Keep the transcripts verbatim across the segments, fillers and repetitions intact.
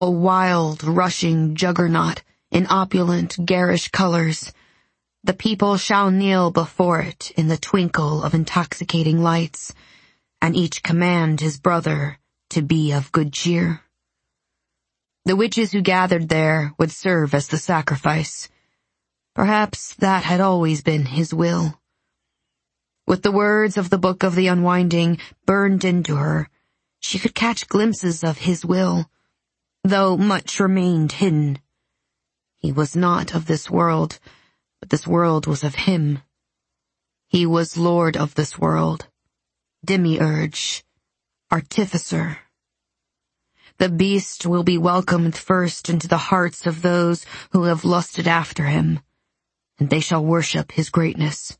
a wild, rushing juggernaut in opulent, garish colors. The people shall kneel before it in the twinkle of intoxicating lights, and each command his brother to be of good cheer. The witches who gathered there would serve as the sacrifice. Perhaps that had always been his will. With the words of the Book of the Unwinding burned into her, she could catch glimpses of his will, though much remained hidden. He was not of this world, but this world was of him. He was lord of this world, demiurge, artificer. The beast will be welcomed first into the hearts of those who have lusted after him, and they shall worship his greatness.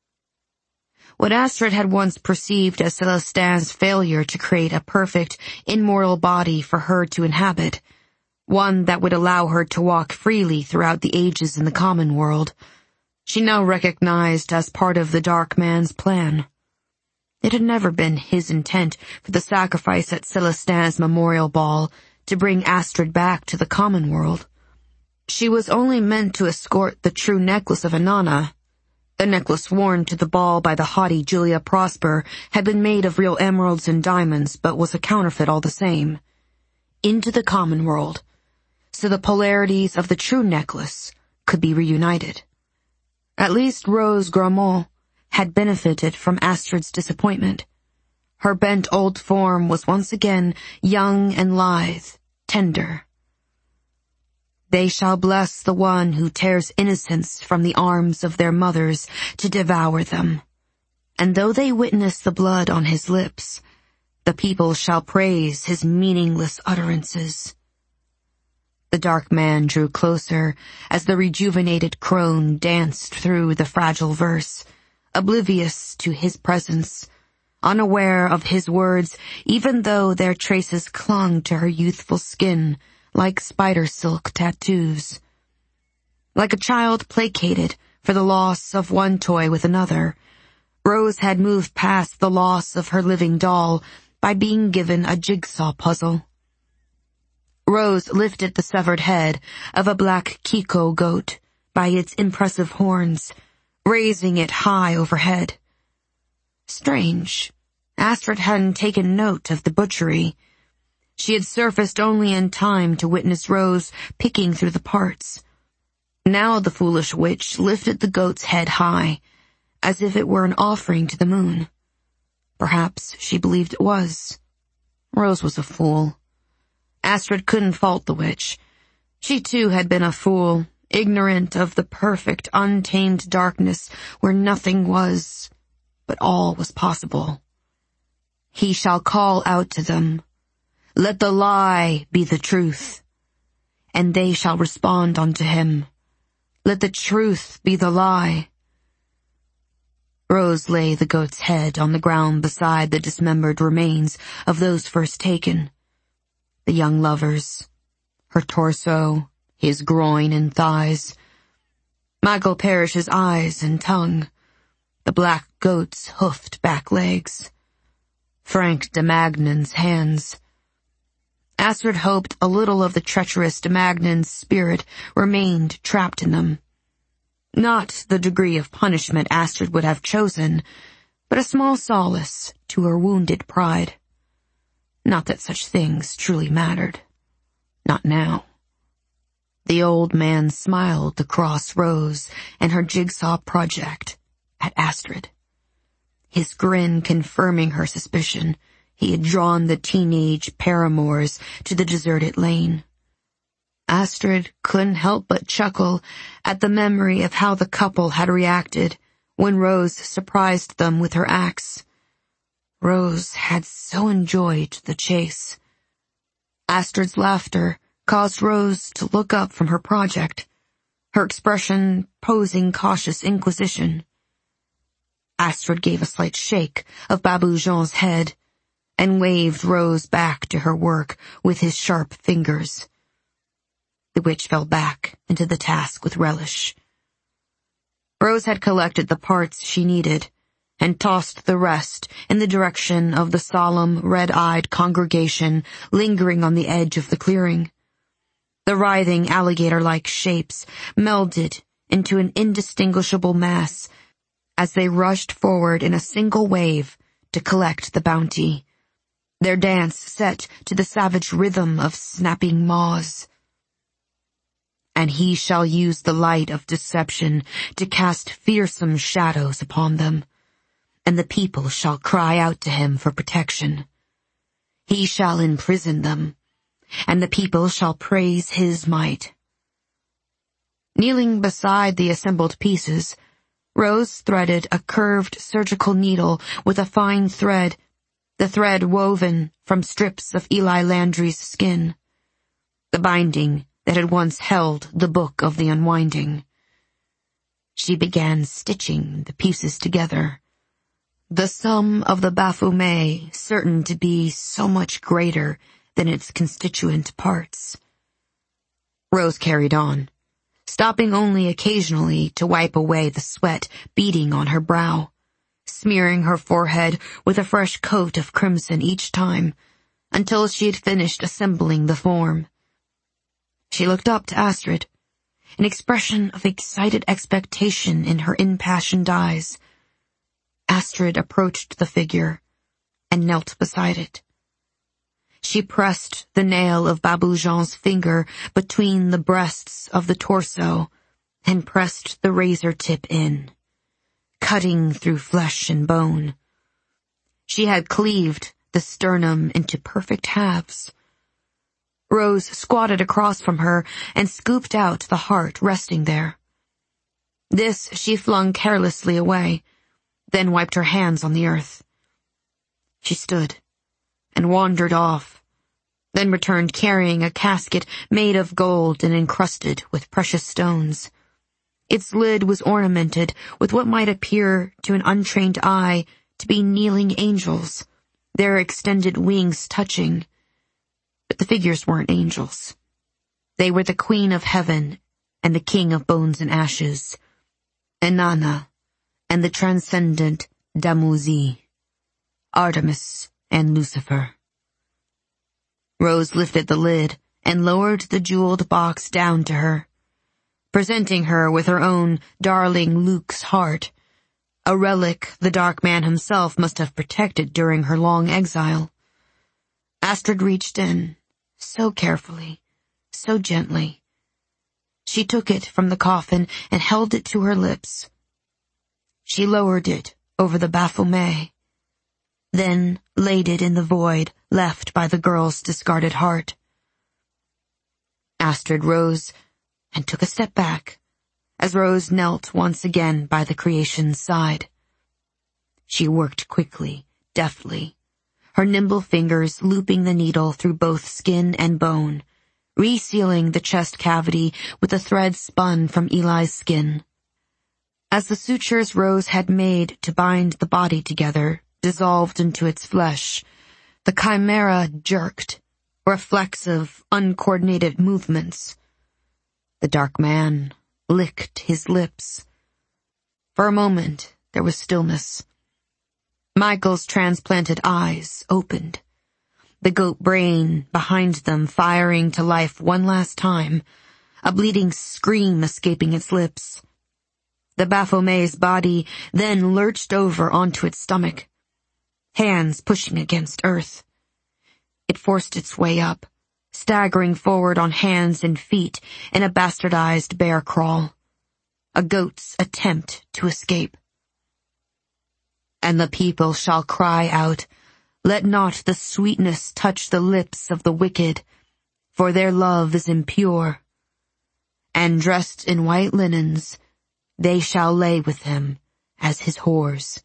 What Astrid had once perceived as Celestine's failure to create a perfect, immortal body for her to inhabit, one that would allow her to walk freely throughout the ages in the common world, she now recognized as part of the Dark Man's plan. It had never been his intent for the sacrifice at Celestine's memorial ball to bring Astrid back to the common world. She was only meant to escort the true necklace of Inanna. The necklace worn to the ball by the haughty Julia Prosper had been made of real emeralds and diamonds, but was a counterfeit all the same. Into the common world, so the polarities of the true necklace could be reunited. At least Rose Grammont had benefited from Astrid's disappointment. Her bent old form was once again young and lithe, tender. They shall bless the one who tears innocence from the arms of their mothers to devour them. And though they witness the blood on his lips, the people shall praise his meaningless utterances. The Dark Man drew closer as the rejuvenated crone danced through the fragile verse, oblivious to his presence, unaware of his words, even though their traces clung to her youthful skin like spider silk tattoos. Like a child placated for the loss of one toy with another, Rose had moved past the loss of her living doll by being given a jigsaw puzzle. Rose lifted the severed head of a black Kiko goat by its impressive horns, raising it high overhead. Strange, Astrid hadn't taken note of the butchery. She had surfaced only in time to witness Rose picking through the parts. Now the foolish witch lifted the goat's head high, as if it were an offering to the moon. Perhaps she believed it was. Rose was a fool. Astrid couldn't fault the witch. She too had been a fool, ignorant of the perfect, untamed darkness where nothing was, but all was possible. He shall call out to them, "Let the lie be the truth," and they shall respond unto him, "Let the truth be the lie." Rose lay the goat's head on the ground beside the dismembered remains of those first taken. The young lovers, her torso, his groin and thighs, Michael Parrish's eyes and tongue, the black goat's hoofed back legs, Frank de Magnan's hands. Astrid hoped a little of the treacherous de Magnan's spirit remained trapped in them. Not the degree of punishment Astrid would have chosen, but a small solace to her wounded pride. Not that such things truly mattered. Not now. The old man smiled across Rose and her jigsaw project at Astrid. His grin confirming her suspicion. He had drawn the teenage paramours to the deserted lane. Astrid couldn't help but chuckle at the memory of how the couple had reacted when Rose surprised them with her axe. Rose had so enjoyed the chase. Astrid's laughter caused Rose to look up from her project, her expression posing cautious inquisition. Astrid gave a slight shake of Babou Jean's head and waved Rose back to her work with his sharp fingers. The witch fell back into the task with relish. Rose had collected the parts she needed and tossed the rest in the direction of the solemn, red-eyed congregation lingering on the edge of the clearing. The writhing alligator-like shapes melded into an indistinguishable mass as they rushed forward in a single wave to collect the bounty, their dance set to the savage rhythm of snapping maws. And he shall use the light of deception to cast fearsome shadows upon them, and the people shall cry out to him for protection. He shall imprison them, and the people shall praise his might. Kneeling beside the assembled pieces, Rose threaded a curved surgical needle with a fine thread, the thread woven from strips of Eli Landry's skin, the binding that had once held the Book of the Unwinding. She began stitching the pieces together, the sum of the Baphomet certain to be so much greater than its constituent parts. Rose carried on, stopping only occasionally to wipe away the sweat beading on her brow, smearing her forehead with a fresh coat of crimson each time, until she had finished assembling the form. She looked up to Astrid, an expression of excited expectation in her impassioned eyes. Astrid approached the figure and knelt beside it. She pressed the nail of Babou Jean's finger between the breasts of the torso and pressed the razor tip in, cutting through flesh and bone. She had cleaved the sternum into perfect halves. Rose squatted across from her and scooped out the heart resting there. This she flung carelessly away, then wiped her hands on the earth. She stood and wandered off, then returned carrying a casket made of gold and encrusted with precious stones. Its lid was ornamented with what might appear to an untrained eye to be kneeling angels, their extended wings touching. But the figures weren't angels. They were the Queen of Heaven and the King of Bones and Ashes, Inanna and the transcendent Damuzi, Artemis and Lucifer. Rose lifted the lid and lowered the jeweled box down to her, presenting her with her own darling Luke's heart, a relic the Dark Man himself must have protected during her long exile. Astrid reached in, so carefully, so gently. She took it from the coffin and held it to her lips. She lowered it over the Baphomet, then laid it in the void left by the girl's discarded heart. Astrid rose and took a step back, as Rose knelt once again by the creation's side. She worked quickly, deftly, her nimble fingers looping the needle through both skin and bone, resealing the chest cavity with a thread spun from Eli's skin. As the sutures Rose had made to bind the body together dissolved into its flesh, the chimera jerked, reflexive, uncoordinated movements. The Dark Man licked his lips. For a moment, there was stillness. Michael's transplanted eyes opened, the goat brain behind them firing to life one last time, a bleating scream escaping its lips. The Baphomet's body then lurched over onto its stomach, hands pushing against earth. It forced its way up, staggering forward on hands and feet in a bastardized bear crawl, a goat's attempt to escape. And the people shall cry out, "Let not the sweetness touch the lips of the wicked, for their love is impure." And dressed in white linens, they shall lay with him as his whores.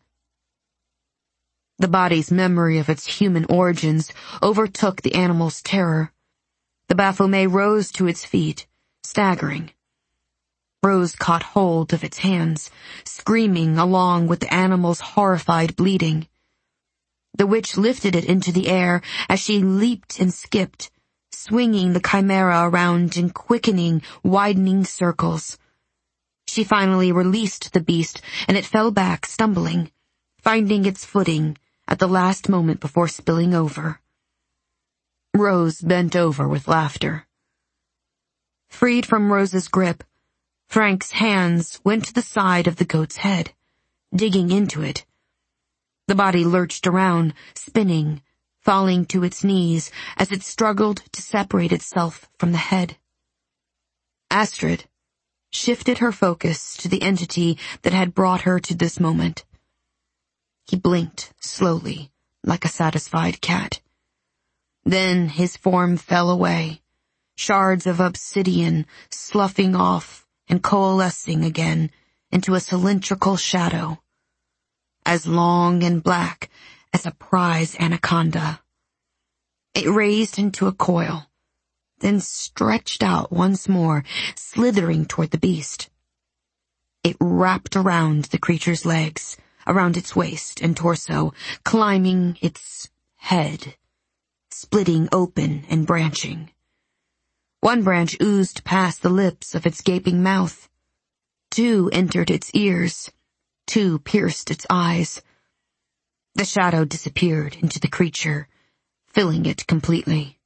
The body's memory of its human origins overtook the animal's terror. The Baphomet rose to its feet, staggering. Rose caught hold of its hands, screaming along with the animal's horrified bleating. The witch lifted it into the air as she leaped and skipped, swinging the chimera around in quickening, widening circles. She finally released the beast, and it fell back, stumbling, finding its footing at the last moment before spilling over. Rose bent over with laughter. Freed from Rose's grip, Frank's hands went to the side of the goat's head, digging into it. The body lurched around, spinning, falling to its knees as it struggled to separate itself from the head. Astrid shifted her focus to the entity that had brought her to this moment. He blinked slowly, like a satisfied cat. Then his form fell away, shards of obsidian sloughing off and coalescing again into a cylindrical shadow, as long and black as a prize anaconda. It raised into a coil, then stretched out once more, slithering toward the beast. It wrapped around the creature's legs, around its waist and torso, climbing its head, splitting open and branching. One branch oozed past the lips of its gaping mouth. Two entered its ears. Two pierced its eyes. The shadow disappeared into the creature, filling it completely.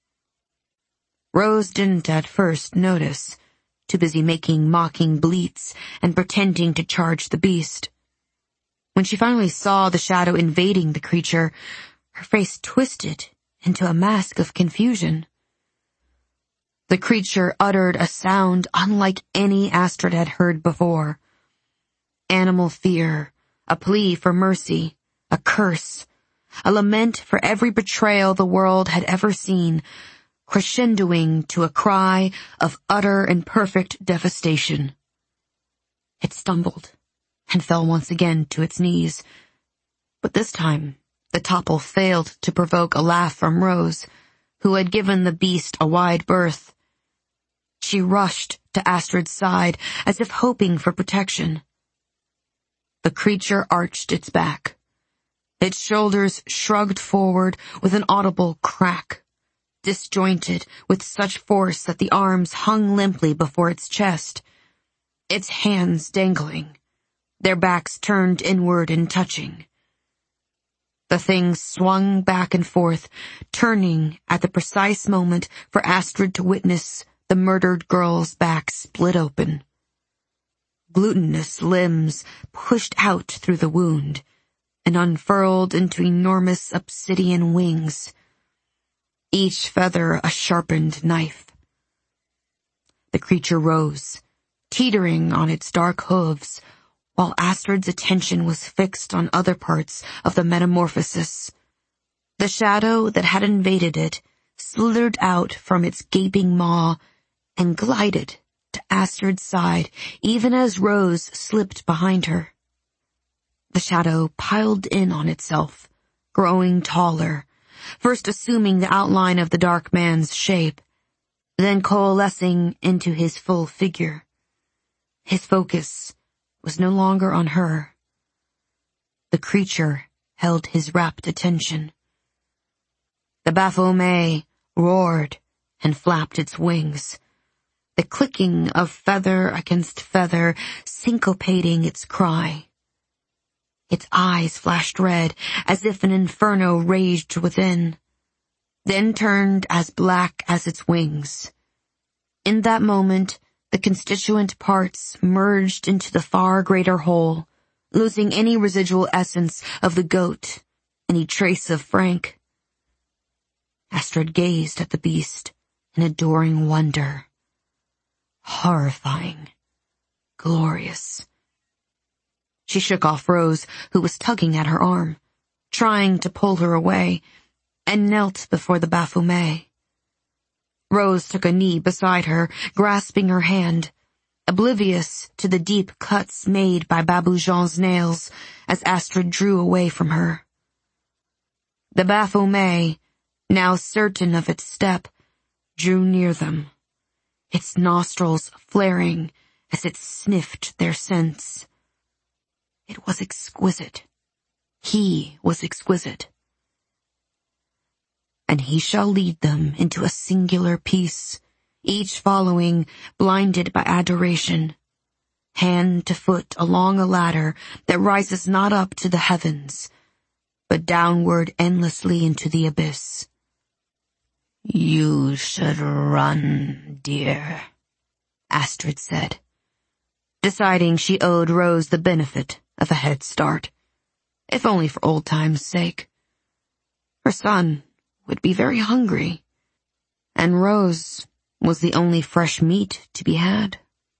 Rose didn't at first notice, too busy making mocking bleats and pretending to charge the beast. When she finally saw the shadow invading the creature, her face twisted into a mask of confusion. The creature uttered a sound unlike any Astrid had heard before. Animal fear, a plea for mercy, a curse, a lament for every betrayal the world had ever seen, crescendoing to a cry of utter and perfect devastation. It stumbled and fell once again to its knees, but this time the topple failed to provoke a laugh from Rose, who had given the beast a wide berth. She rushed to Astrid's side as if hoping for protection. The creature arched its back. Its shoulders shrugged forward with an audible crack, disjointed with such force that the arms hung limply before its chest, its hands dangling, their backs turned inward and touching. The thing swung back and forth, turning at the precise moment for Astrid to witness the murdered girl's back split open. Glutinous limbs pushed out through the wound and unfurled into enormous obsidian wings, each feather a sharpened knife. The creature rose, teetering on its dark hooves, while Astrid's attention was fixed on other parts of the metamorphosis. The shadow that had invaded it slithered out from its gaping maw and glided to Astrid's side even as Rose slipped behind her. The shadow piled in on itself, growing taller, first assuming the outline of the dark man's shape, then coalescing into his full figure. His focus was no longer on her. The creature held his rapt attention. The Baphomet roared and flapped its wings, the clicking of feather against feather syncopating its cry. Its eyes flashed red as if an inferno raged within, then turned as black as its wings. In that moment, the constituent parts merged into the far greater whole, losing any residual essence of the goat, any trace of Frank. Astrid gazed at the beast in adoring wonder. Horrifying. Glorious. She shook off Rose, who was tugging at her arm, trying to pull her away, and knelt before the Baphomet. Rose took a knee beside her, grasping her hand, oblivious to the deep cuts made by Babou Jean's nails as Astrid drew away from her. The Baphomet, now certain of its step, drew near them, its nostrils flaring as it sniffed their scents. It was exquisite. He was exquisite. And he shall lead them into a singular peace, each following, blinded by adoration, hand to foot along a ladder that rises not up to the heavens, but downward endlessly into the abyss. You should run, dear," Astrid said, deciding she owed Rose the benefit of a head start, if only for old times' sake. Her son would be very hungry, and Rose was the only fresh meat to be had.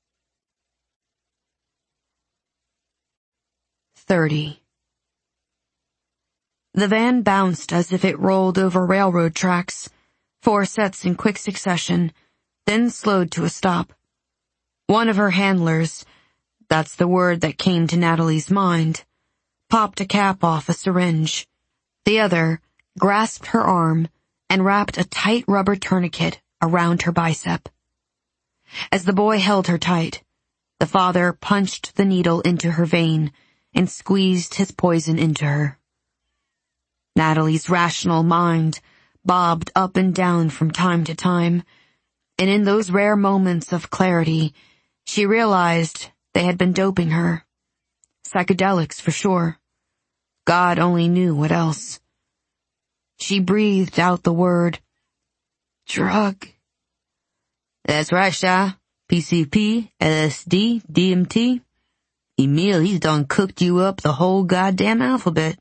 Thirty. The van bounced as if it rolled over railroad tracks, four sets in quick succession, then slowed to a stop. One of her handlers, that's the word that came to Natalie's mind, popped a cap off a syringe. The other grasped her arm and wrapped a tight rubber tourniquet around her bicep. As the boy held her tight, the father punched the needle into her vein and squeezed his poison into her. Natalie's rational mind bobbed up and down from time to time, and in those rare moments of clarity, she realized they had been doping her. Psychedelics for sure. God only knew what else. She breathed out the word, drug. That's right, Sha. P C P, L S D, D M T. Emil, he's done cooked you up the whole goddamn alphabet.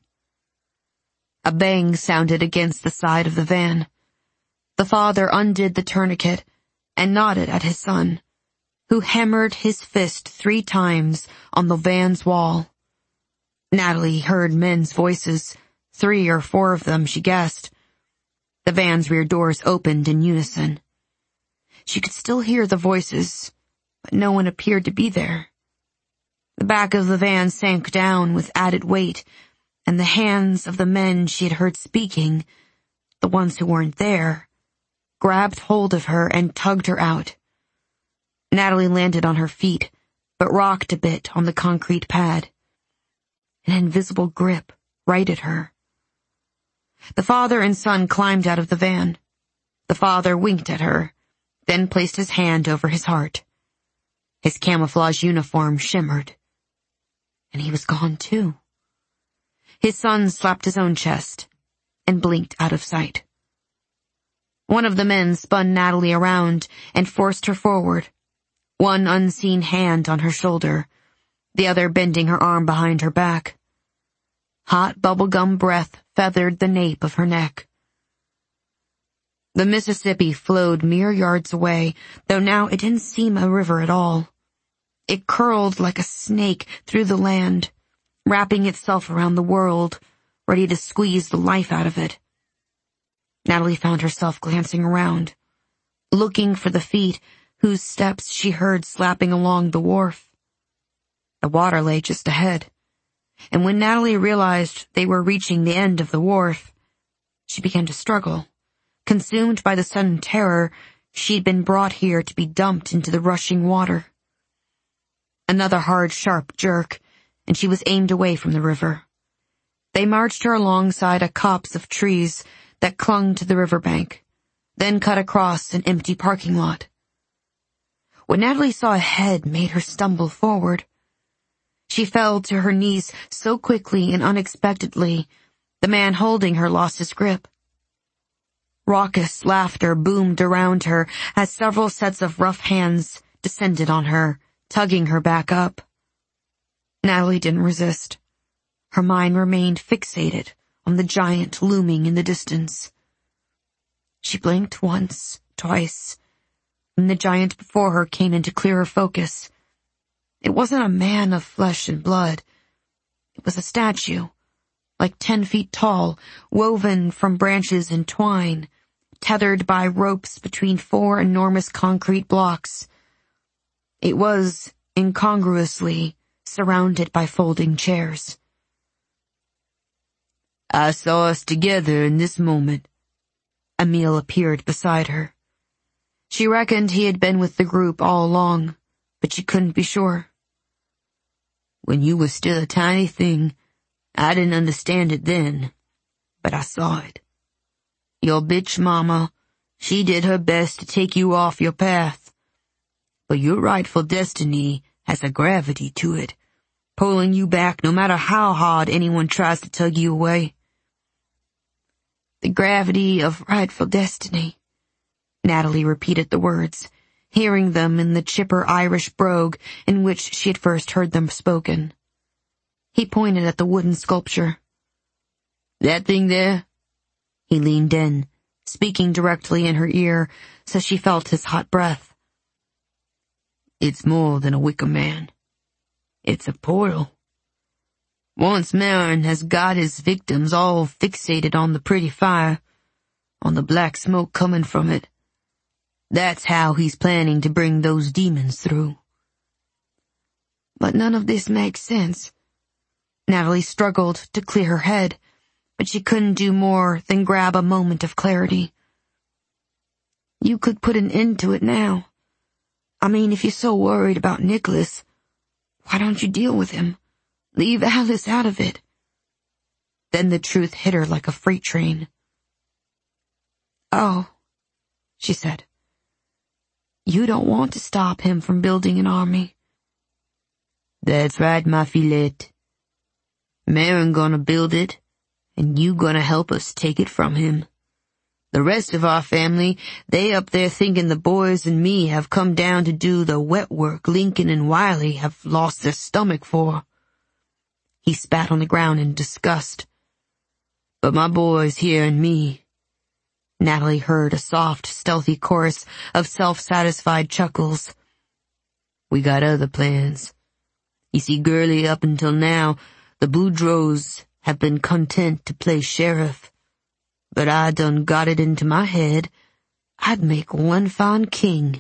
A bang sounded against the side of the van. The father undid the tourniquet and nodded at his son, who hammered his fist three times on the van's wall. Natalie heard men's voices, three or four of them, she guessed. The van's rear doors opened in unison. She could still hear the voices, but no one appeared to be there. The back of the van sank down with added weight, and the hands of the men she had heard speaking, the ones who weren't there, grabbed hold of her and tugged her out. Natalie landed on her feet, but rocked a bit on the concrete pad. An invisible grip righted her. The father and son climbed out of the van. The father winked at her, then placed his hand over his heart. His camouflage uniform shimmered. And he was gone too. His son slapped his own chest and blinked out of sight. One of the men spun Natalie around and forced her forward, one unseen hand on her shoulder, the other bending her arm behind her back. Hot bubblegum breath feathered the nape of her neck. The Mississippi flowed mere yards away, though now it didn't seem a river at all. It curled like a snake through the land, wrapping itself around the world, ready to squeeze the life out of it. Natalie found herself glancing around, looking for the feet whose steps she heard slapping along the wharf. The water lay just ahead, and when Natalie realized they were reaching the end of the wharf, she began to struggle, consumed by the sudden terror she'd been brought here to be dumped into the rushing water. Another hard, sharp jerk, and she was aimed away from the river. They marched her alongside a copse of trees that clung to the riverbank, then cut across an empty parking lot. What Natalie saw ahead made her stumble forward. She fell to her knees so quickly and unexpectedly, the man holding her lost his grip. Raucous laughter boomed around her as several sets of rough hands descended on her, tugging her back up. Natalie didn't resist. Her mind remained fixated on the giant looming in the distance. She blinked once, twice, and the giant before her came into clearer focus. It wasn't a man of flesh and blood. It was a statue, like ten feet tall, woven from branches and twine, tethered by ropes between four enormous concrete blocks. It was, incongruously, surrounded by folding chairs. I saw us together in this moment. Emil appeared beside her. She reckoned he had been with the group all along, but she couldn't be sure. When you were still a tiny thing, I didn't understand it then, but I saw it. Your bitch mama, she did her best to take you off your path. But your rightful destiny has a gravity to it, pulling you back no matter how hard anyone tries to tug you away. The gravity of rightful destiny. Natalie repeated the words, hearing them in the chipper Irish brogue in which she had first heard them spoken. He pointed at the wooden sculpture. "That thing there?" He leaned in, speaking directly in her ear, so she felt his hot breath. "It's more than a wicker man. It's a portal. Once Marin has got his victims all fixated on the pretty fire, on the black smoke coming from it, that's how he's planning to bring those demons through." But none of this makes sense. Natalie struggled to clear her head, but she couldn't do more than grab a moment of clarity. "You could put an end to it now. I mean, if you're so worried about Nicholas, why don't you deal with him? Leave Alice out of it." Then the truth hit her like a freight train. "Oh," she said. "You don't want to stop him from building an army." "That's right, my fillette. Marin gonna build it, and you gonna help us take it from him. The rest of our family, they up there thinking the boys and me have come down to do the wet work Lincoln and Wiley have lost their stomach for." He spat on the ground in disgust. "But my boys here and me," Natalie heard a soft, stealthy chorus of self-satisfied chuckles. "We got other plans. You see, girlie, up until now, the Boudreaux have been content to play sheriff. But I done got it into my head I'd make one fine king."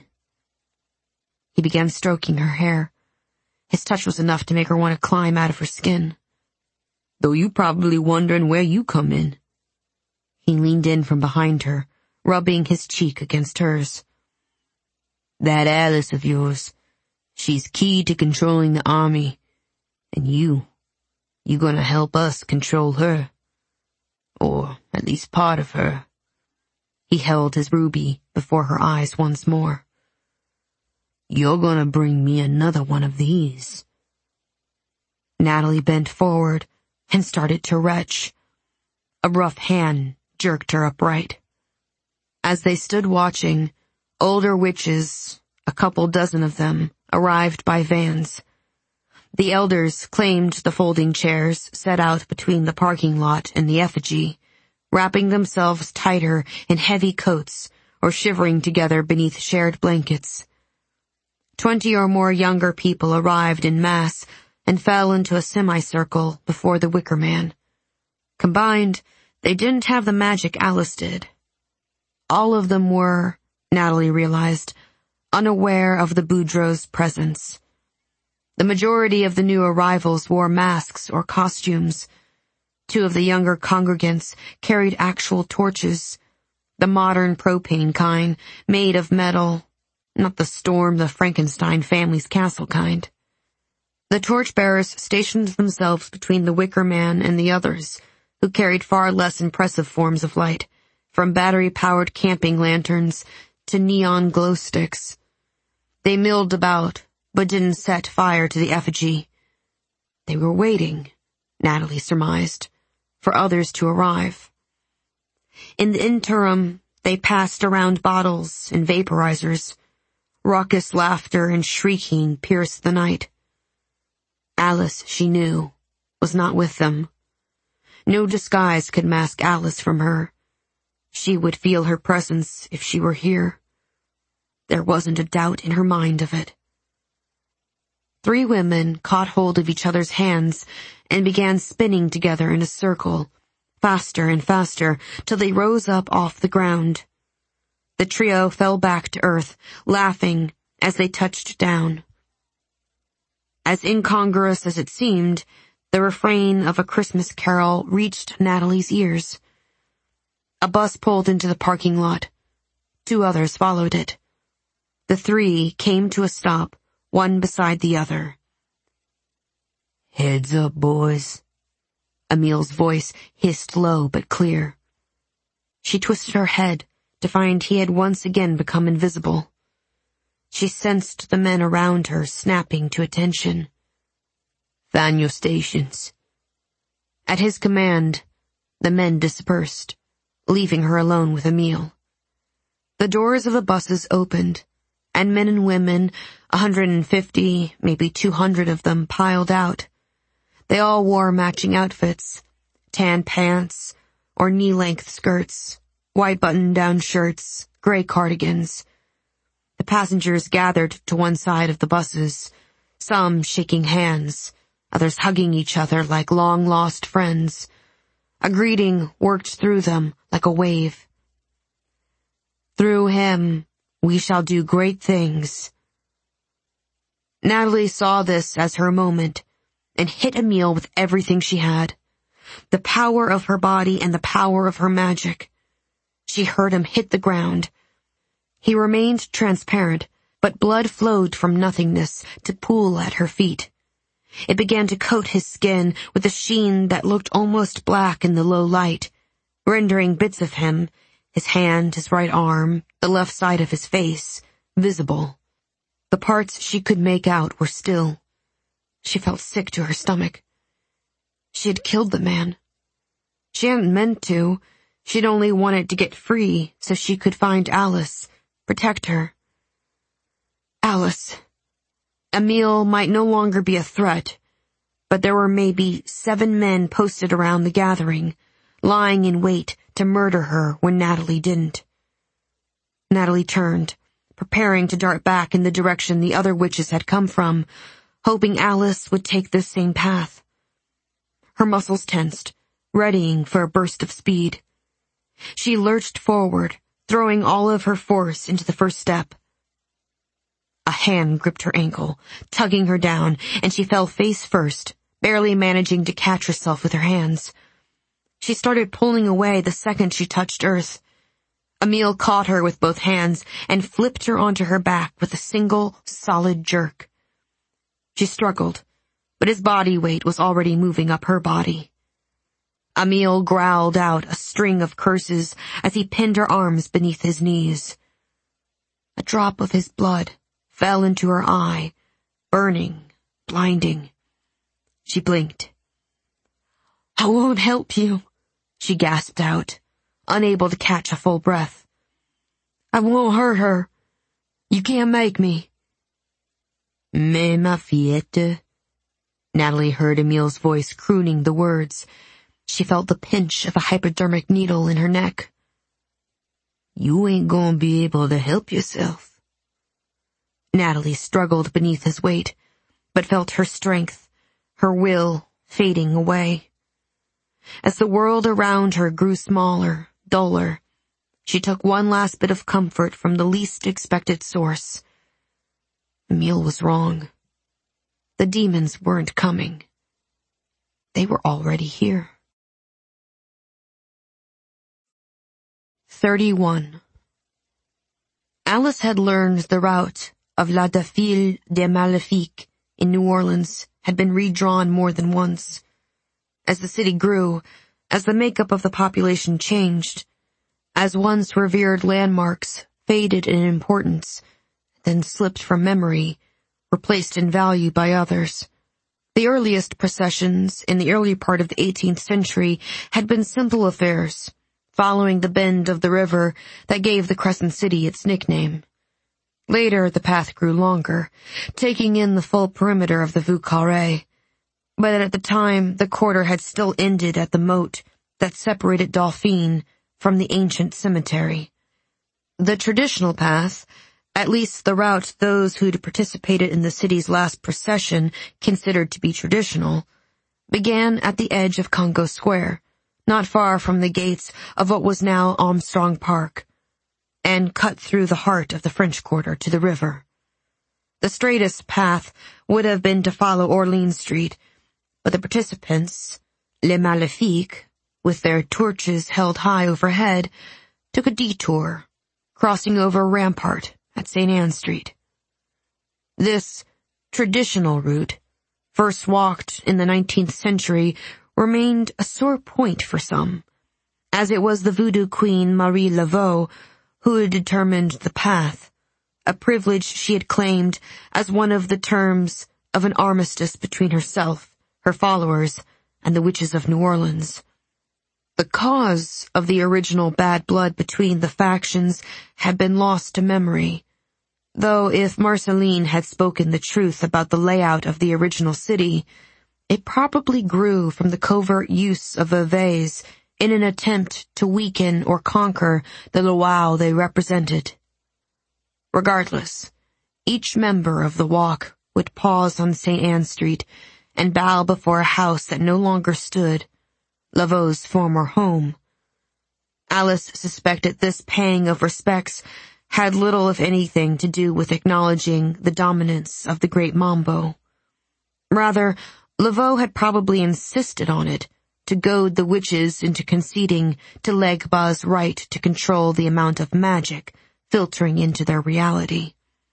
He began stroking her hair. His touch was enough to make her want to climb out of her skin. "Though you probably wondering where you come in." He leaned in from behind her, rubbing his cheek against hers. "That Alice of yours, she's key to controlling the army, and you, you gonna help us control her. Or at least part of her." He held his ruby before her eyes once more. "You're gonna bring me another one of these." Natalie bent forward and started to retch. A rough hand jerked her upright. As they stood watching, older witches, a couple dozen of them, arrived by vans. The elders claimed the folding chairs set out between the parking lot and the effigy, wrapping themselves tighter in heavy coats or shivering together beneath shared blankets. Twenty or more younger people arrived in mass and fell into a semicircle before the wicker man. Combined, they didn't have the magic Alice did. All of them were, Natalie realized, unaware of the Boudreaux' presence. The majority of the new arrivals wore masks or costumes. Two of the younger congregants carried actual torches, the modern propane kind, made of metal, not the Storm the Frankenstein family's castle kind. The torchbearers stationed themselves between the wicker man and the others, who carried far less impressive forms of light, from battery-powered camping lanterns to neon glow sticks. They milled about, but didn't set fire to the effigy. They were waiting, Natalie surmised, for others to arrive. In the interim, they passed around bottles and vaporizers. Raucous laughter and shrieking pierced the night. Alice, she knew, was not with them. No disguise could mask Alice from her. She would feel her presence if she were here. There wasn't a doubt in her mind of it. Three women caught hold of each other's hands and began spinning together in a circle, faster and faster, till they rose up off the ground. The trio fell back to earth, laughing as they touched down. As incongruous as it seemed, the refrain of a Christmas carol reached Natalie's ears. A bus pulled into the parking lot. Two others followed it. The three came to a stop, one beside the other. "Heads up, boys." Emil's voice hissed low but clear. She twisted her head to find he had once again become invisible. She sensed the men around her snapping to attention. "Find your stations." At his command, the men dispersed, leaving her alone with Emil. The doors of the buses opened, and men and women, a hundred and fifty, maybe two hundred of them, piled out. They all wore matching outfits, tan pants or knee-length skirts, white button-down shirts, gray cardigans. The passengers gathered to one side of the buses, some shaking hands, others hugging each other like long-lost friends. A greeting worked through them like a wave. Through him, we shall do great things. Natalie saw this as her moment and hit Emil with everything she had. The power of her body and the power of her magic. She heard him hit the ground. He remained transparent, but blood flowed from nothingness to pool at her feet. It began to coat his skin with a sheen that looked almost black in the low light, rendering bits of him, his hand, his right arm, the left side of his face, visible. The parts she could make out were still. She felt sick to her stomach. She had killed the man. She hadn't meant to. She'd only wanted to get free so she could find Alice, protect her. Alice. Emil might no longer be a threat, but there were maybe seven men posted around the gathering, lying in wait to murder her when Natalie didn't. Natalie turned, preparing to dart back in the direction the other witches had come from, hoping Alice would take this same path. Her muscles tensed, readying for a burst of speed. She lurched forward, throwing all of her force into the first step. A hand gripped her ankle, tugging her down, and she fell face first, barely managing to catch herself with her hands. She started pulling away the second she touched earth. Emil caught her with both hands and flipped her onto her back with a single, solid jerk. She struggled, but his body weight was already moving up her body. Emil growled out a string of curses as he pinned her arms beneath his knees. A drop of his blood fell into her eye, burning, blinding. She blinked. "I won't help you," she gasped out, unable to catch a full breath. "I won't hurt her. You can't make me." "Mais ma fillette," Natalie heard Emil's voice crooning the words. She felt the pinch of a hypodermic needle in her neck. "You ain't gonna be able to help yourself." Natalie struggled beneath his weight, but felt her strength, her will, fading away. As the world around her grew smaller, duller, she took one last bit of comfort from the least expected source. Emil was wrong. The demons weren't coming. They were already here. thirty-one. Alice had learned the route of La Défile des Maléfiques in New Orleans had been redrawn more than once. As the city grew, as the makeup of the population changed, as once revered landmarks faded in importance, then slipped from memory, replaced in value by others. The earliest processions in the early part of the eighteenth century had been simple affairs, following the bend of the river that gave the Crescent City its nickname. Later, the path grew longer, taking in the full perimeter of the Vieux Carré. But at the time, the quarter had still ended at the moat that separated Dauphine from the ancient cemetery. The traditional path, at least the route those who'd participated in the city's last procession considered to be traditional, began at the edge of Congo Square, not far from the gates of what was now Armstrong Park, and cut through the heart of the French Quarter to the river. The straightest path would have been to follow Orleans Street, but the participants, Les Maléfiques, with their torches held high overhead, took a detour, crossing over a rampart at Saint Anne Street. This traditional route, first walked in the nineteenth century, remained a sore point for some, as it was the voodoo queen Marie Laveau who had determined the path, a privilege she had claimed as one of the terms of an armistice between herself, her followers, and the witches of New Orleans. The cause of the original bad blood between the factions had been lost to memory, though if Marceline had spoken the truth about the layout of the original city, it probably grew from the covert use of Vevey's in an attempt to weaken or conquer the Loire they represented. Regardless, each member of the walk would pause on Saint Anne Street and bow before a house that no longer stood, Laveau's former home. Alice suspected this paying of respects had little, if anything, to do with acknowledging the dominance of the great Mambo. Rather, Laveau had probably insisted on it to goad the witches into conceding to Legba's right to control the amount of magic filtering into their reality.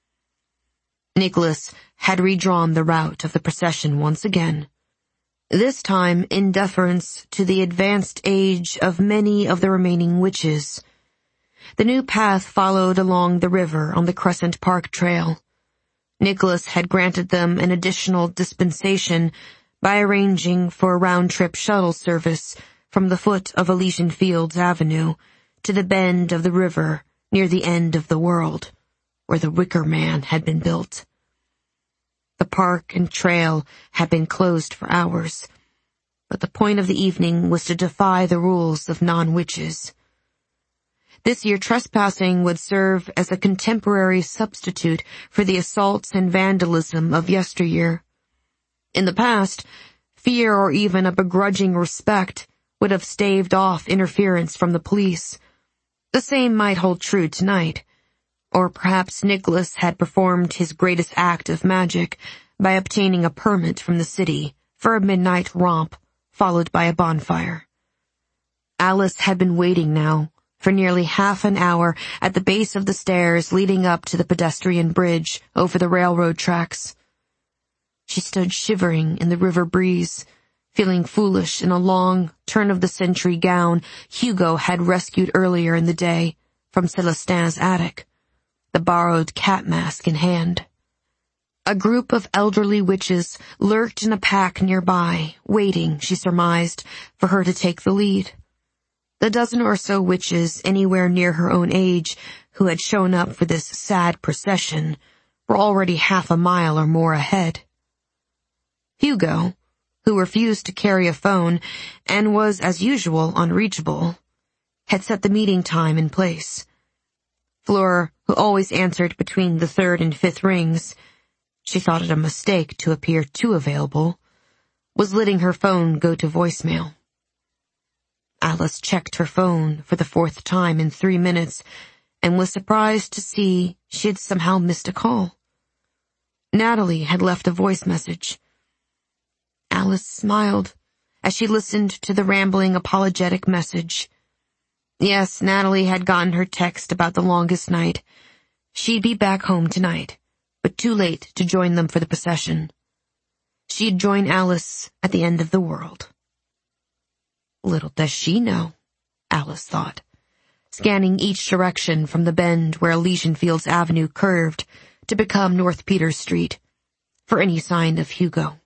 Nicholas had redrawn the route of the procession once again, this time in deference to the advanced age of many of the remaining witches. The new path followed along the river on the Crescent Park Trail. Nicholas had granted them an additional dispensation by arranging for a round-trip shuttle service from the foot of Elysian Fields Avenue to the bend of the river near the end of the world, where the Wicker Man had been built. The park and trail had been closed for hours, but the point of the evening was to defy the rules of non-witches. This year trespassing would serve as a contemporary substitute for the assaults and vandalism of yesteryear. In the past, fear or even a begrudging respect would have staved off interference from the police. The same might hold true tonight. Or perhaps Nicholas had performed his greatest act of magic by obtaining a permit from the city for a midnight romp, followed by a bonfire. Alice had been waiting now for nearly half an hour at the base of the stairs leading up to the pedestrian bridge over the railroad tracks. She stood shivering in the river breeze, feeling foolish in a long, turn-of-the-century gown Hugo had rescued earlier in the day from Celestin's attic, the borrowed cat mask in hand. A group of elderly witches lurked in a pack nearby, waiting, she surmised, for her to take the lead. The dozen or so witches anywhere near her own age who had shown up for this sad procession were already half a mile or more ahead. Hugo, who refused to carry a phone and was, as usual, unreachable, had set the meeting time in place. Fleur, who always answered between the third and fifth rings, she thought it a mistake to appear too available, was letting her phone go to voicemail. Alice checked her phone for the fourth time in three minutes and was surprised to see she had somehow missed a call. Natalie had left a voice message. Alice smiled as she listened to the rambling, apologetic message. Yes, Natalie had gotten her text about the longest night. She'd be back home tonight, but too late to join them for the procession. She'd join Alice at the end of the world. Little does she know, Alice thought, scanning each direction from the bend where Elysian Fields Avenue curved to become North Peters Street, for any sign of Hugo.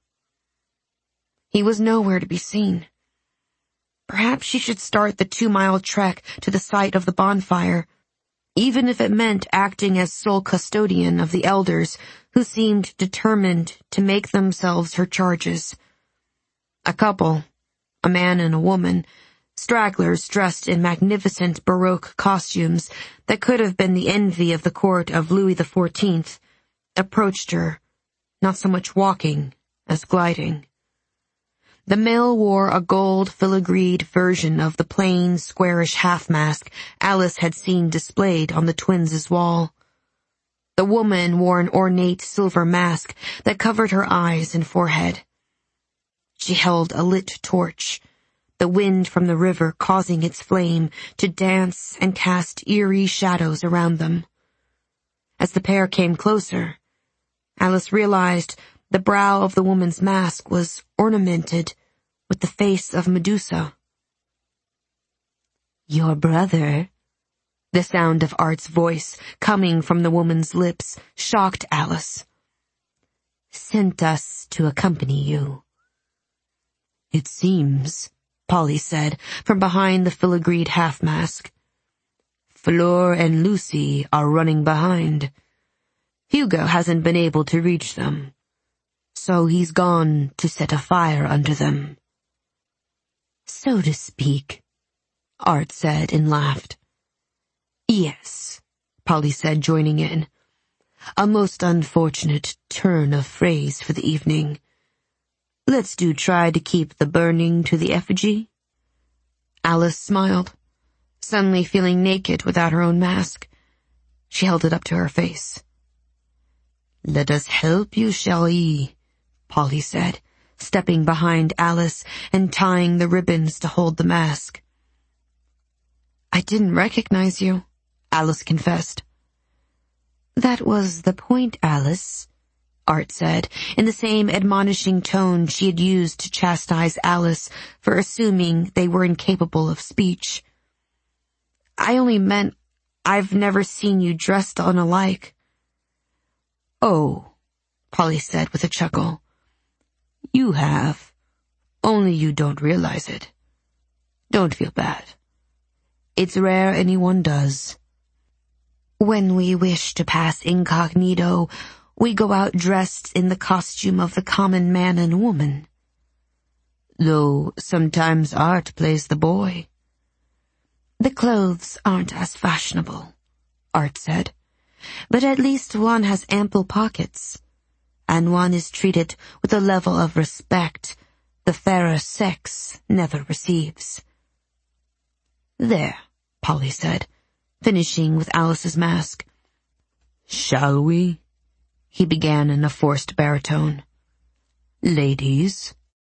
He was nowhere to be seen. Perhaps she should start the two-mile trek to the site of the bonfire, even if it meant acting as sole custodian of the elders who seemed determined to make themselves her charges. A couple, a man and a woman, stragglers dressed in magnificent Baroque costumes that could have been the envy of the court of Louis the Fourteenth, approached her, not so much walking as gliding. The male wore a gold filigreed version of the plain, squarish half-mask Alice had seen displayed on the twins' wall. The woman wore an ornate silver mask that covered her eyes and forehead. She held a lit torch, the wind from the river causing its flame to dance and cast eerie shadows around them. As the pair came closer, Alice realized the brow of the woman's mask was ornamented with the face of Medusa. Your brother, the sound of Art's voice coming from the woman's lips shocked Alice, sent us to accompany you. It seems, Polly said from behind the filigreed half-mask. Fleur and Lucy are running behind. Hugo hasn't been able to reach them, so he's gone to set a fire under them." "So to speak," Art said and laughed. "Yes," Polly said, joining in. "A most unfortunate turn of phrase for the evening. Let's do try to keep the burning to the effigy." Alice smiled, suddenly feeling naked without her own mask. She held it up to her face. "Let us help you, shall we?" Polly said, stepping behind Alice and tying the ribbons to hold the mask. "I didn't recognize you," Alice confessed. "That was the point, Alice," Art said, in the same admonishing tone she had used to chastise Alice for assuming they were incapable of speech. "I only meant I've never seen you dressed unalike." "Oh," Polly said with a chuckle. "You have, only you don't realize it. Don't feel bad. It's rare anyone does. When we wish to pass incognito, we go out dressed in the costume of the common man and woman. Though sometimes Art plays the boy." "The clothes aren't as fashionable," Art said, "but at least one has ample pockets, and one is treated with a level of respect the fairer sex never receives." "There," Polly said, finishing with Alice's mask. "Shall we?" he began in a forced baritone. "Ladies."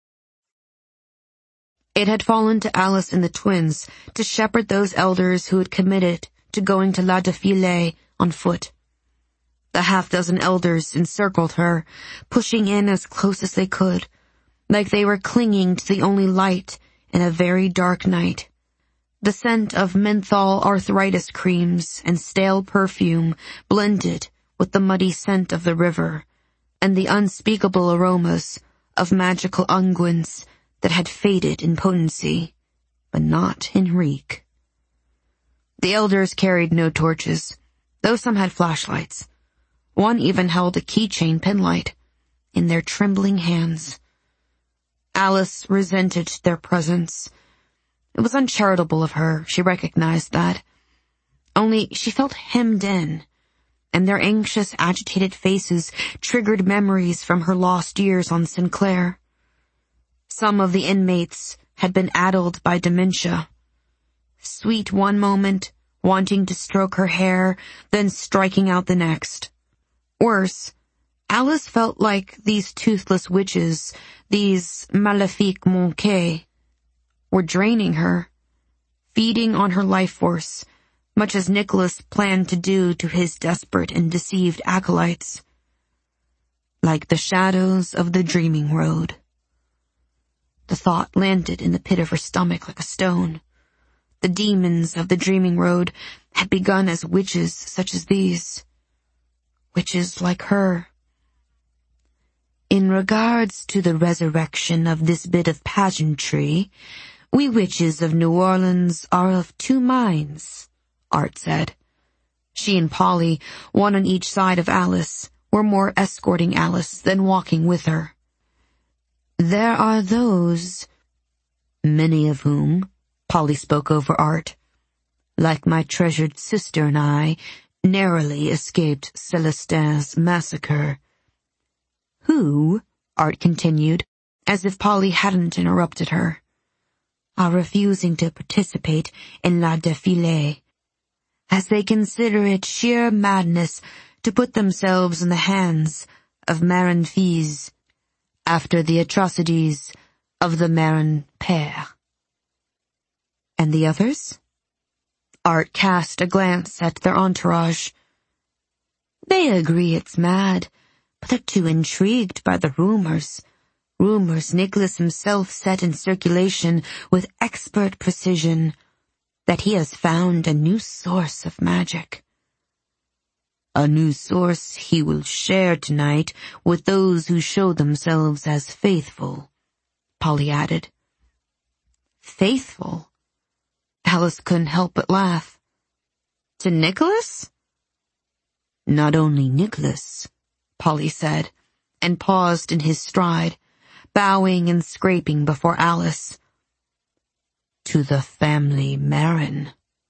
It had fallen to Alice and the twins to shepherd those elders who had committed to going to La Défilé on foot. The half-dozen elders encircled her, pushing in as close as they could, like they were clinging to the only light in a very dark night. The scent of menthol arthritis creams and stale perfume blended with the muddy scent of the river and the unspeakable aromas of magical unguents that had faded in potency, but not in reek. The elders carried no torches, though some had flashlights. One even held a keychain pinlight in their trembling hands. Alice resented their presence. It was uncharitable of her, she recognized that. Only she felt hemmed in, and their anxious, agitated faces triggered memories from her lost years on Sinclair. Some of the inmates had been addled by dementia. Sweet one moment, wanting to stroke her hair, then striking out the next. Worse, Alice felt like these toothless witches, these maléfiques manquées, were draining her, feeding on her life force, much as Nicholas planned to do to his desperate and deceived acolytes. Like the shadows of the dreaming road. The thought landed in the pit of her stomach like a stone. The demons of the dreaming road had begun as witches such as these. Witches like her. In regards to the resurrection of this bit of pageantry, we witches of New Orleans are of two minds, Art said. She and Polly, one on each side of Alice, were more escorting Alice than walking with her. There are those, many of whom, Polly spoke over Art, like my treasured sister and I, narrowly escaped Celestin's massacre. Who, Art continued, as if Polly hadn't interrupted her, are refusing to participate in La Défilé, as they consider it sheer madness to put themselves in the hands of Marin Fils after the atrocities of the Marin Père. And the others? Art cast a glance at their entourage. They agree it's mad, but they're too intrigued by the rumors. Rumors Nicholas himself set in circulation with expert precision that he has found a new source of magic. A new source he will share tonight with those who show themselves as faithful, Polly added. Faithful? Alice couldn't help but laugh. To Nicholas? Not only Nicholas, Polly said, and paused in his stride, bowing and scraping before Alice. To the family Marin.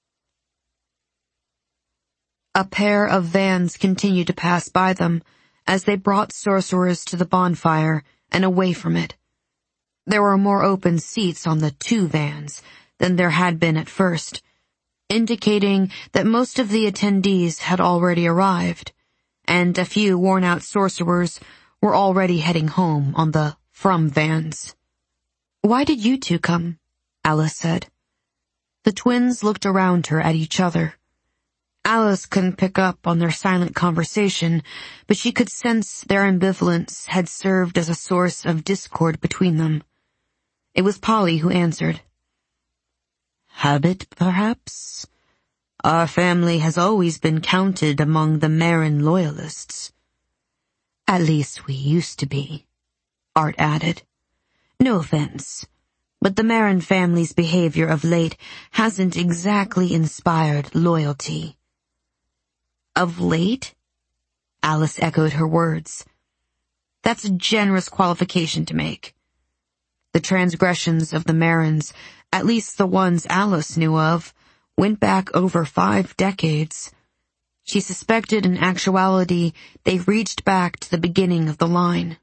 A pair of vans continued to pass by them as they brought sorcerers to the bonfire and away from it. There were more open seats on the two vans than there had been at first, indicating that most of the attendees had already arrived, and a few worn-out sorcerers were already heading home on the from vans. Why did you two come? Alice said. The twins looked around her at each other. Alice couldn't pick up on their silent conversation, but she could sense their ambivalence had served as a source of discord between them. It was Polly who answered. Habit, perhaps? Our family has always been counted among the Marin loyalists. At least we used to be, Art added. No offense, but the Marin family's behavior of late hasn't exactly inspired loyalty. Of late? Alice echoed her words. That's a generous qualification to make. The transgressions of the Marins, at least the ones Alice knew of, went back over five decades. She suspected in actuality they reached back to the beginning of the line.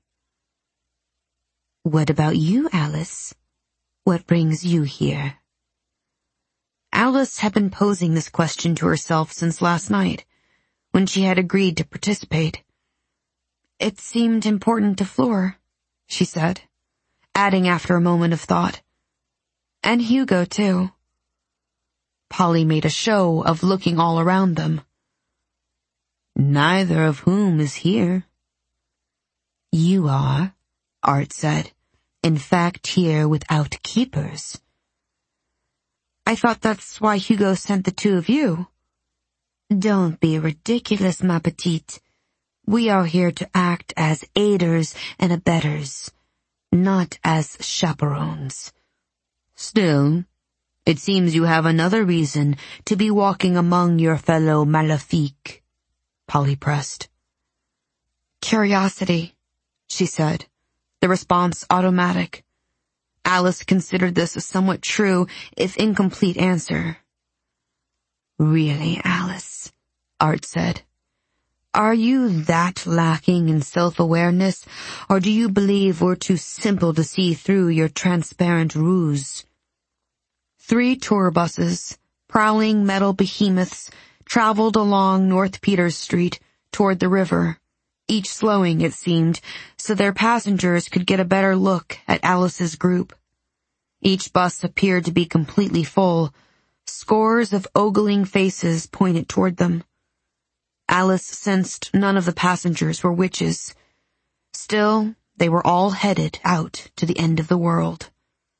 What about you, Alice? What brings you here? Alice had been posing this question to herself since last night, when she had agreed to participate. It seemed important to Fleur, she said, adding after a moment of thought. And Hugo, too. Polly made a show of looking all around them. Neither of whom is here. You are, Art said, in fact here without keepers. I thought that's why Hugo sent the two of you. Don't be ridiculous, ma petite. We are here to act as aiders and abettors, not as chaperones. Still, it seems you have another reason to be walking among your fellow Maléfiques, Polly pressed. Curiosity, she said, the response automatic. Alice considered this a somewhat true, if incomplete, answer. Really, Alice, Art said. Are you that lacking in self-awareness, or do you believe we're too simple to see through your transparent ruse? Three tour buses, prowling metal behemoths, traveled along North Peters Street toward the river, each slowing, it seemed, so their passengers could get a better look at Alice's group. Each bus appeared to be completely full. Scores of ogling faces pointed toward them. Alice sensed none of the passengers were witches. Still, they were all headed out to the end of the world.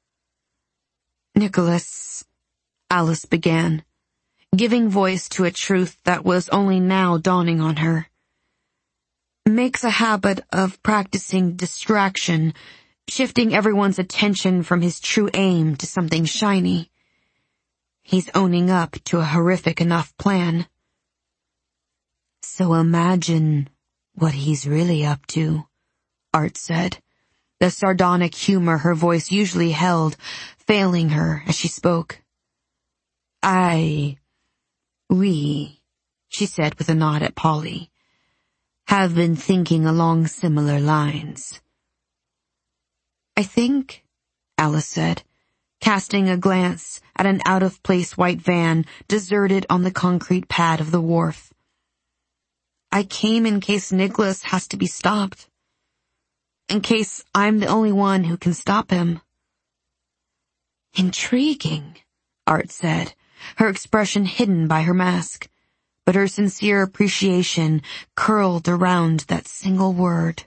Nicholas, Alice began, giving voice to a truth that was only now dawning on her, makes a habit of practicing distraction, shifting everyone's attention from his true aim to something shiny. He's owning up to a horrific enough plan. So imagine what he's really up to, Art said, the sardonic humor her voice usually held failing her as she spoke. I, we, she said with a nod at Polly, have been thinking along similar lines. I think, Alice said, casting a glance at an out-of-place white van deserted on the concrete pad of the wharf. I came in case Nicholas has to be stopped. In case I'm the only one who can stop him. Intriguing, Art said, her expression hidden by her mask, but her sincere appreciation curled around that single word.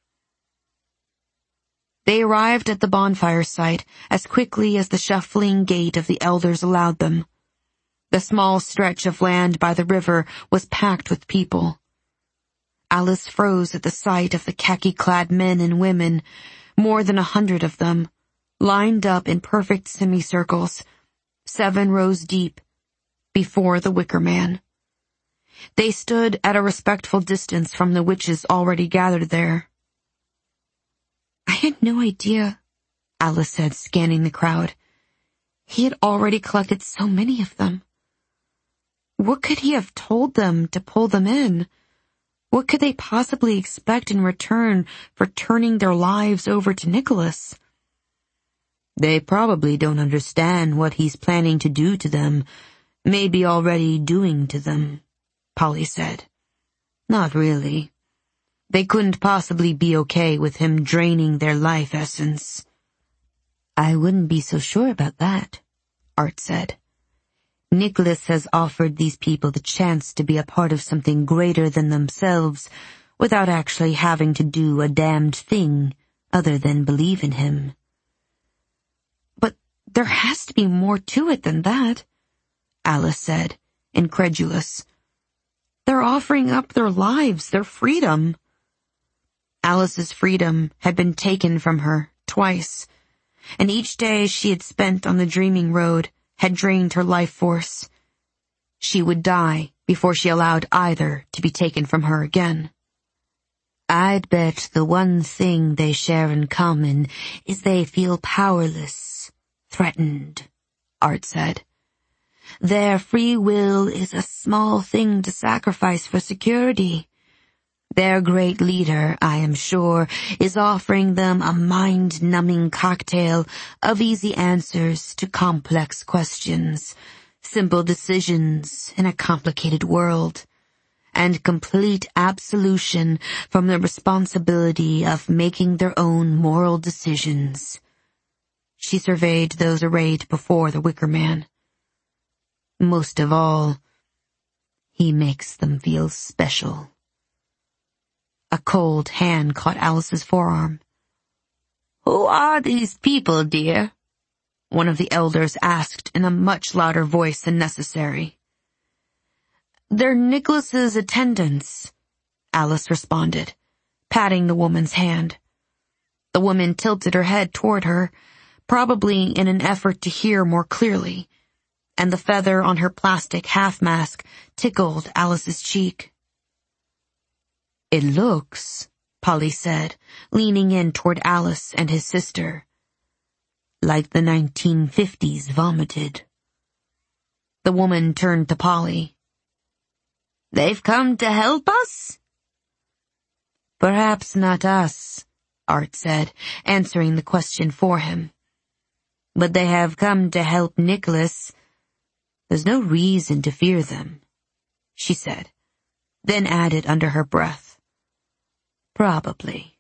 They arrived at the bonfire site as quickly as the shuffling gait of the elders allowed them. The small stretch of land by the river was packed with people. Alice froze at the sight of the khaki-clad men and women, more than a hundred of them, lined up in perfect semicircles, seven rows deep, before the Wicker Man. They stood at a respectful distance from the witches already gathered there. "I had no idea," Alice said, scanning the crowd. He had already collected so many of them. What could he have told them to pull them in? What could they possibly expect in return for turning their lives over to Nicholas? "They probably don't understand what he's planning to do to them, maybe already doing to them," Polly said. "Not really. They couldn't possibly be okay with him draining their life essence." "I wouldn't be so sure about that," Art said. "Nicholas has offered these people the chance to be a part of something greater than themselves without actually having to do a damned thing other than believe in him." "But there has to be more to it than that," Alice said, incredulous. "They're offering up their lives, their freedom." Alice's freedom had been taken from her twice, and each day she had spent on the dreaming road had drained her life force. She would die before she allowed either to be taken from her again. "I'd bet the one thing they share in common is they feel powerless, threatened," Art said. "Their free will is a small thing to sacrifice for security. Their great leader, I am sure, is offering them a mind-numbing cocktail of easy answers to complex questions, simple decisions in a complicated world, and complete absolution from the responsibility of making their own moral decisions." She surveyed those arrayed before the Wicker Man. "Most of all, he makes them feel special." A cold hand caught Alice's forearm. "Who are these people, dear?" one of the elders asked in a much louder voice than necessary. "They're Nicholas's attendants," Alice responded, patting the woman's hand. The woman tilted her head toward her, probably in an effort to hear more clearly, and the feather on her plastic half-mask tickled Alice's cheek. "It looks," Polly said, leaning in toward Alice and his sister, "like the nineteen fifties vomited." The woman turned to Polly. "They've come to help us?" "Perhaps not us," Art said, answering the question for him. "But they have come to help Nicholas. There's no reason to fear them," she said, then added under her breath, "Probably."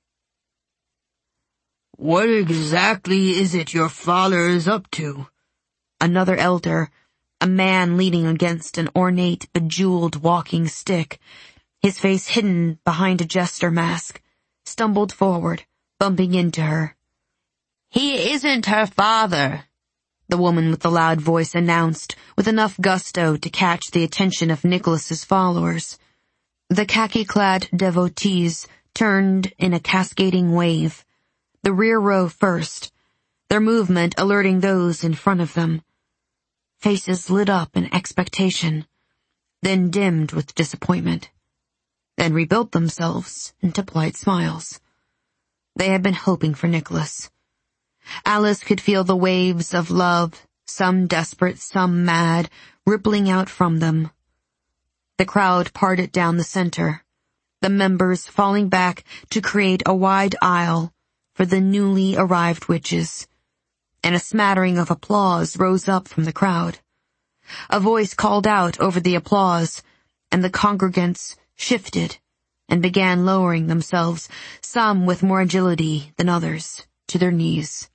"What exactly is it your father is up to?" Another elder, a man leaning against an ornate, bejeweled walking stick, his face hidden behind a jester mask, stumbled forward, bumping into her. "He isn't her father," the woman with the loud voice announced, with enough gusto to catch the attention of Nicholas's followers. The khaki-clad devotees turned in a cascading wave, the rear row first, their movement alerting those in front of them. Faces lit up in expectation, then dimmed with disappointment, then rebuilt themselves into polite smiles. They had been hoping for Nicholas. Alice could feel the waves of love, some desperate, some mad, rippling out from them. The crowd parted down the center, the members falling back to create a wide aisle for the newly arrived witches, and a smattering of applause rose up from the crowd. A voice called out over the applause, and the congregants shifted and began lowering themselves, some with more agility than others, to their knees.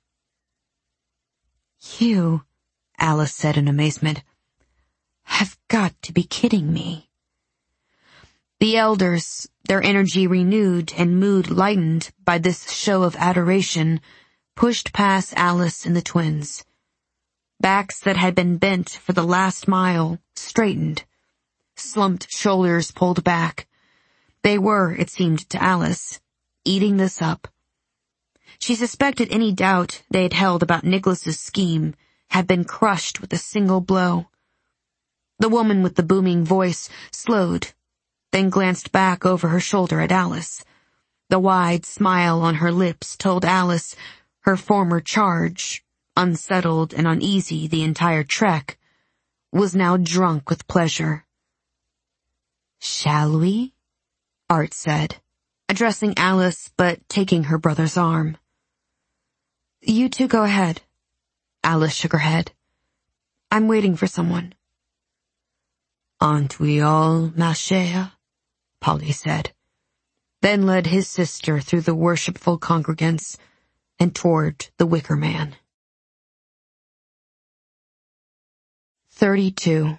"You," Alice said in amazement, "have got to be kidding me." The elders, their energy renewed and mood lightened by this show of adoration, pushed past Alice and the twins. Backs that had been bent for the last mile straightened, slumped shoulders pulled back. They were, it seemed to Alice, eating this up. She suspected any doubt they had held about Nicholas's scheme had been crushed with a single blow. The woman with the booming voice slowed, then glanced back over her shoulder at Alice. The wide smile on her lips told Alice her former charge, unsettled and uneasy the entire trek, was now drunk with pleasure. "Shall we?" Art said, addressing Alice but taking her brother's arm. "You two go ahead." Alice shook her head. "I'm waiting for someone." "Aren't we all, ma chère?" Polly said, then led his sister through the worshipful congregants and toward the Wicker Man. thirty-two.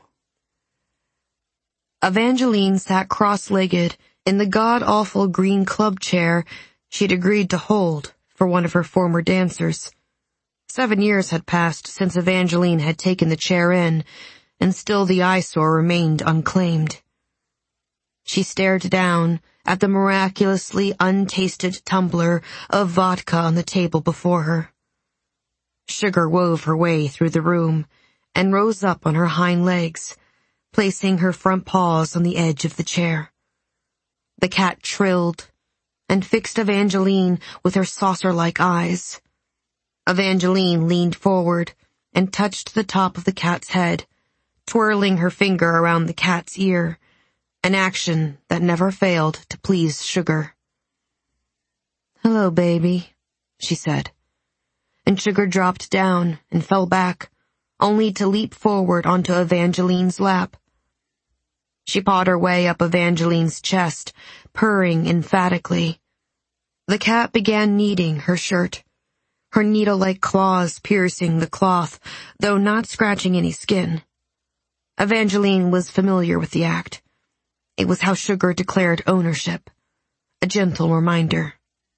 Evangeline sat cross-legged in the god-awful green club chair she'd agreed to hold for one of her former dancers. Seven years had passed since Evangeline had taken the chair in, and still the eyesore remained unclaimed. She stared down at the miraculously untasted tumbler of vodka on the table before her. Sugar wove her way through the room and rose up on her hind legs, placing her front paws on the edge of the chair. The cat trilled and fixed Evangeline with her saucer-like eyes. Evangeline leaned forward and touched the top of the cat's head, twirling her finger around the cat's ear, an action that never failed to please Sugar. "Hello, baby," she said, and Sugar dropped down and fell back, only to leap forward onto Evangeline's lap. She pawed her way up Evangeline's chest, purring emphatically. The cat began kneading her shirt, her needle-like claws piercing the cloth, though not scratching any skin. Evangeline was familiar with the act. It was how Sugar declared ownership, a gentle reminder.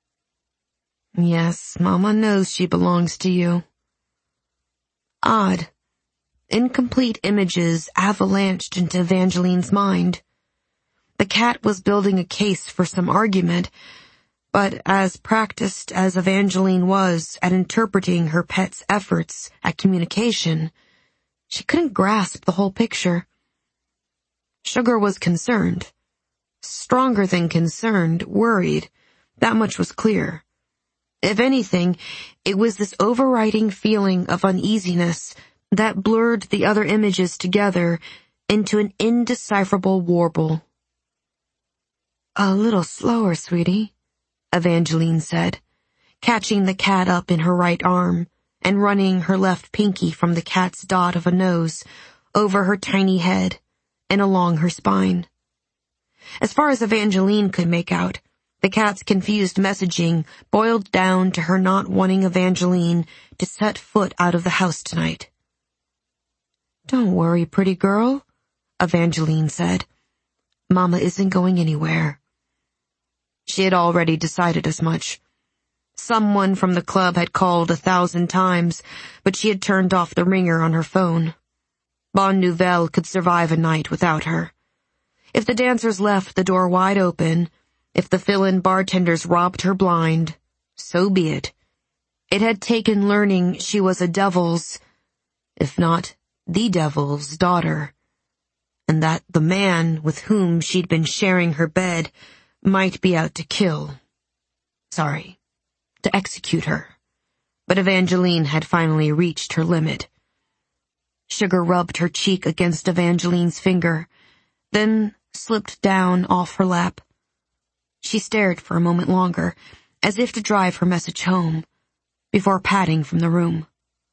"Yes, Mama knows she belongs to you." Odd. Incomplete images avalanched into Evangeline's mind. The cat was building a case for some argument, but as practiced as Evangeline was at interpreting her pet's efforts at communication, she couldn't grasp the whole picture. Sugar was concerned. Stronger than concerned, worried. That much was clear. If anything, it was this overriding feeling of uneasiness that blurred the other images together into an indecipherable warble. "A little slower, sweetie," Evangeline said, catching the cat up in her right arm and running her left pinky from the cat's dot of a nose over her tiny head and along her spine. As far as Evangeline could make out, the cat's confused messaging boiled down to her not wanting Evangeline to set foot out of the house tonight. "Don't worry, pretty girl," Evangeline said. "Mama isn't going anywhere." She had already decided as much. Someone from the club had called a thousand times, but she had turned off the ringer on her phone. Bonne Nouvelle could survive a night without her. If the dancers left the door wide open, if the fill-in bartenders robbed her blind, so be it. It had taken learning she was a devil's, if not the devil's, daughter, and that the man with whom she'd been sharing her bed might be out to kill. Sorry, to execute her. But Evangeline had finally reached her limit. Sugar rubbed her cheek against Evangeline's finger, then slipped down off her lap. She stared for a moment longer, as if to drive her message home, before padding from the room.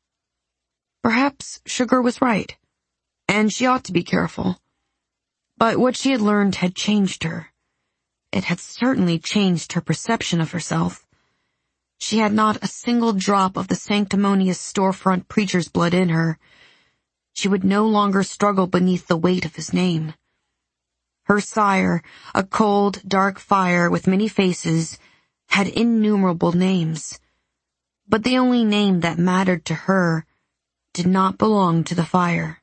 Perhaps Sugar was right, and she ought to be careful. But what she had learned had changed her. It had certainly changed her perception of herself. She had not a single drop of the sanctimonious storefront preacher's blood in her. She would no longer struggle beneath the weight of his name. Her sire, a cold, dark fire with many faces, had innumerable names. But the only name that mattered to her did not belong to the fire.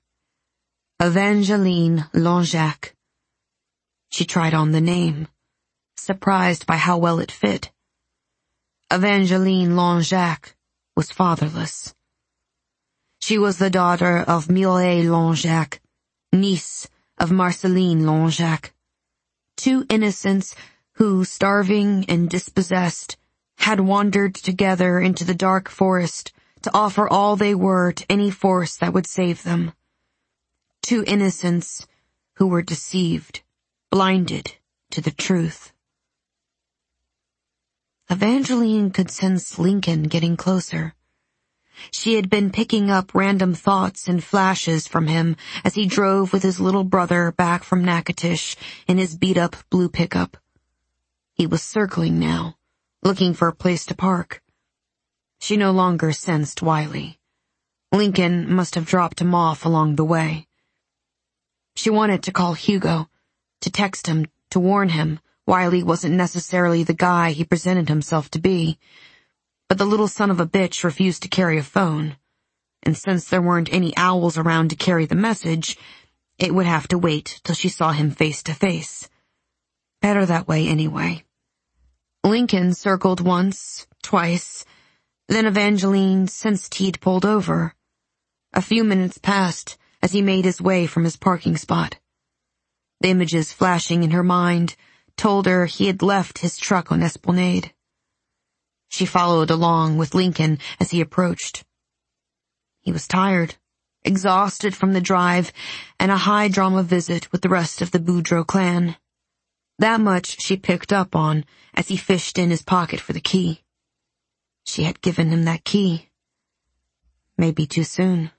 Evangeline Longeac. She tried on the name, surprised by how well it fit. Evangeline Longeac was fatherless. She was the daughter of Mireille Longeac, niece of Marceline Longeac. Two innocents who, starving and dispossessed, had wandered together into the dark forest to offer all they were to any force that would save them. Two innocents who were deceived, blinded to the truth. Evangeline could sense Lincoln getting closer. She had been picking up random thoughts and flashes from him as he drove with his little brother back from Natchitoches in his beat-up blue pickup. He was circling now, looking for a place to park. She no longer sensed Wiley. Lincoln must have dropped him off along the way. She wanted to call Hugo, to text him, to warn him Wiley wasn't necessarily the guy he presented himself to be. But the little son of a bitch refused to carry a phone, and since there weren't any owls around to carry the message, it would have to wait till she saw him face to face. Better that way anyway. Lincoln circled once, twice, then Evangeline sensed he'd pulled over. A few minutes passed as he made his way from his parking spot. The images flashing in her mind told her he had left his truck on Esplanade. She followed along with Lincoln as he approached. He was tired, exhausted from the drive and a high-drama visit with the rest of the Boudreaux clan. That much she picked up on as he fished in his pocket for the key. She had given him that key. Maybe too soon.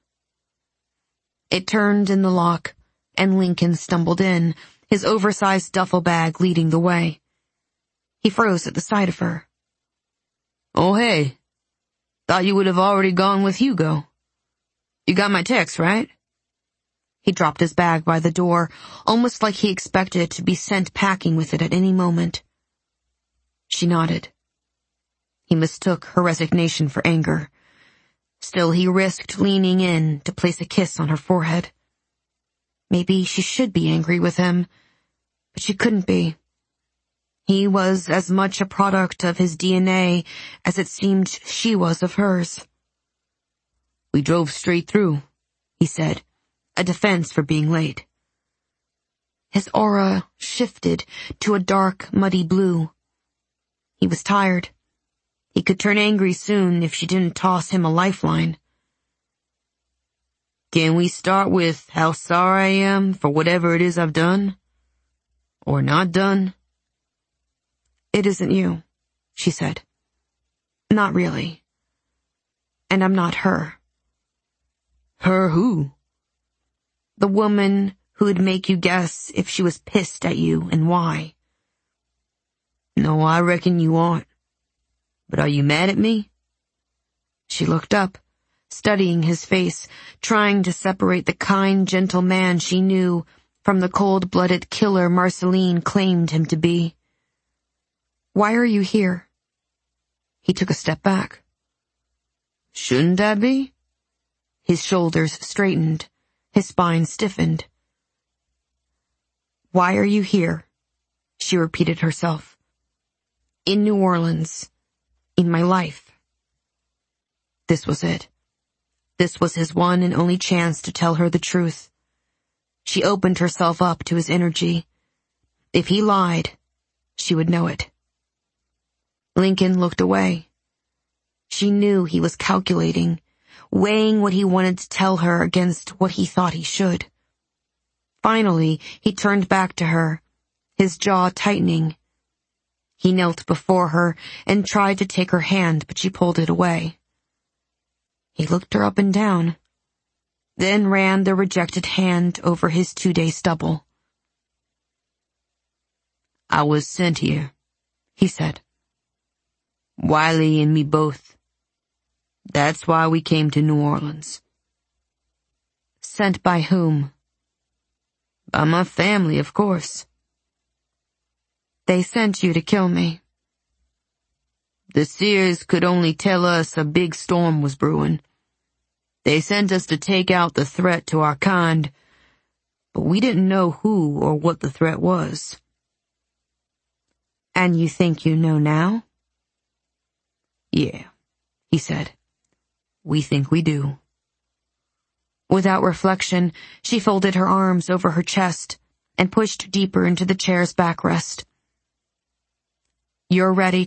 It turned in the lock, and Lincoln stumbled in, his oversized duffel bag leading the way. He froze at the sight of her. Oh, hey. Thought you would have already gone with Hugo. You got my text, right? He dropped his bag by the door, almost like he expected it to be sent packing with it at any moment. She nodded. He mistook her resignation for anger. Still, he risked leaning in to place a kiss on her forehead. Maybe she should be angry with him, but she couldn't be. He was as much a product of his D N A as it seemed she was of hers. We drove straight through, he said, a defense for being late. His aura shifted to a dark, muddy blue. He was tired. He could turn angry soon if she didn't toss him a lifeline. Can we start with how sorry I am for whatever it is I've done? Or not done? It isn't you, she said. Not really. And I'm not her. Her who? The woman who'd make you guess if she was pissed at you and why. No, I reckon you aren't. But are you mad at me? She looked up, studying his face, trying to separate the kind, gentle man she knew from the cold-blooded killer Marceline claimed him to be. Why are you here? He took a step back. Shouldn't I be? His shoulders straightened, his spine stiffened. Why are you here? She repeated herself. In New Orleans. In my life. This was it. This was his one and only chance to tell her the truth. She opened herself up to his energy. If he lied, she would know it. Lincoln looked away. She knew he was calculating, weighing what he wanted to tell her against what he thought he should. Finally, he turned back to her, his jaw tightening. He knelt before her and tried to take her hand, but she pulled it away. He looked her up and down, then ran the rejected hand over his two-day stubble. I was sent here, he said. Wiley and me both. That's why we came to New Orleans. Sent by whom? By my family, of course. They sent you to kill me. The seers could only tell us a big storm was brewing. They sent us to take out the threat to our kind, but we didn't know who or what the threat was. And you think you know now? Yeah, he said. We think we do. Without reflection, she folded her arms over her chest and pushed deeper into the chair's backrest. "You're ready